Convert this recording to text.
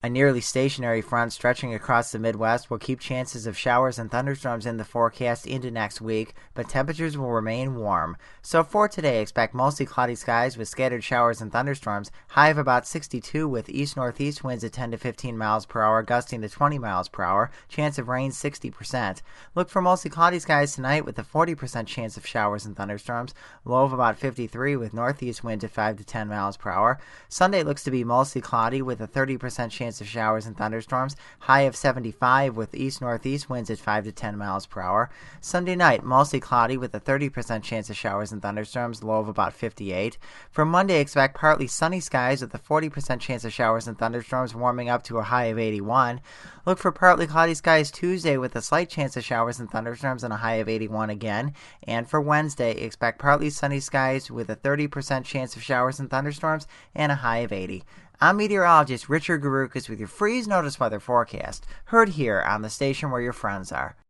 A nearly stationary front stretching across the Midwest will keep chances of showers and thunderstorms in the forecast into next week, but temperatures will remain warm. So for today, expect mostly cloudy skies with scattered showers and thunderstorms, high of about 62 with east-northeast winds at 10 to 15 miles per hour, gusting to 20 miles per hour, chance of rain 60%. Look for mostly cloudy skies tonight with a 40% chance of showers and thunderstorms, low of about 53 with northeast winds at 5 to 10 miles per hour. Sunday looks to be mostly cloudy with a 30% chance of showers and thunderstorms, high of 75 with east-northeast winds at 5 to 10 miles per hour. Sunday night, mostly cloudy with a 30% chance of showers and thunderstorms, low of about 58. For Monday, expect partly sunny skies with a 40% chance of showers and thunderstorms, warming up to a high of 81. Look for partly cloudy skies Tuesday with a slight chance of showers and thunderstorms and a high of 81 again. And for Wednesday, expect partly sunny skies with a 30% chance of showers and thunderstorms and a high of 80. I'm meteorologist Richard Garukas with your Freeze Notice weather forecast, heard here on the station where your friends are.